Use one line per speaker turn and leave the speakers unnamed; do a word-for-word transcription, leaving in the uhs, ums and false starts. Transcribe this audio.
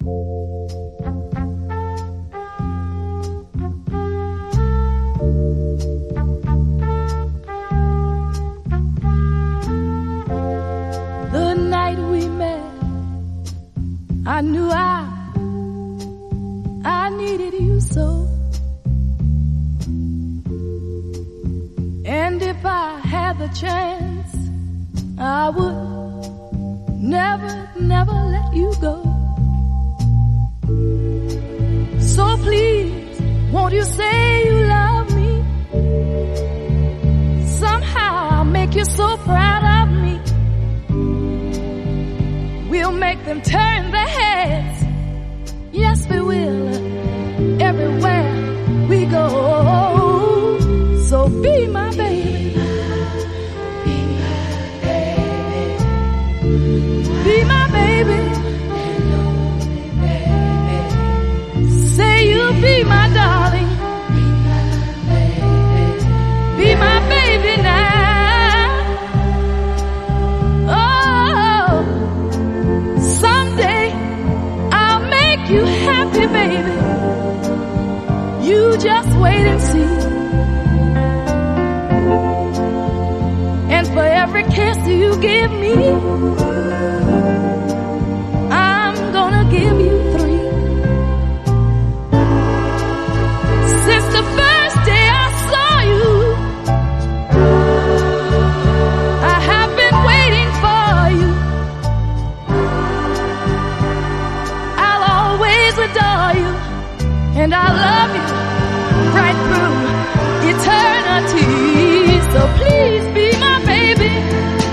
The night we met, I knew I, I needed you so. And if I had the chance, I would never, never let you go. So please, won't you say you love me? Somehow I'll make you so proud of me. We'll make them turn their heads. Yes, we will. Everywhere we go. So be my baby. Be my baby. Be my baby. Say you'll be my darling. Be my baby now. Oh, someday I'll make you happy, baby. You just wait and see. And for every kiss you give me, I'm gonna give you three. Since the first day I saw you, I have been waiting for you. I'll always adore you, and I love you right through eternity. So please be my baby.